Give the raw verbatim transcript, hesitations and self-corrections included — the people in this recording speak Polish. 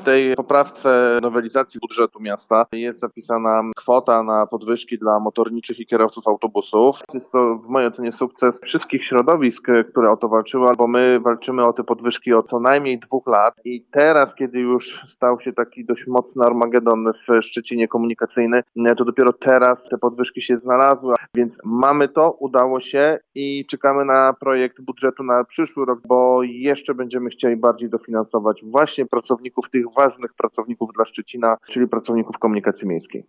tej poprawce nowelizacji budżetu miasta jest zapisana kwota na podwyżki dla motorniczych i kierowców autobusów. Jest to w mojej ocenie sukces wszystkich środowisk, które o to walczyły, bo my walczymy o te podwyżki od co najmniej dwóch lat i teraz, kiedy już stał się taki dość mocny armagedon w Szczecinie komunikacyjny, to dopiero teraz te podwyżki się znalazły, więc mamy to, udało się i czekamy na projekt budżetu na przyszły rok, bo jeszcze będziemy chcieli bardziej dofinansować właśnie pracowników, tych ważnych pracowników dla Szczecina, czyli pracowników komunikacji miejskiej.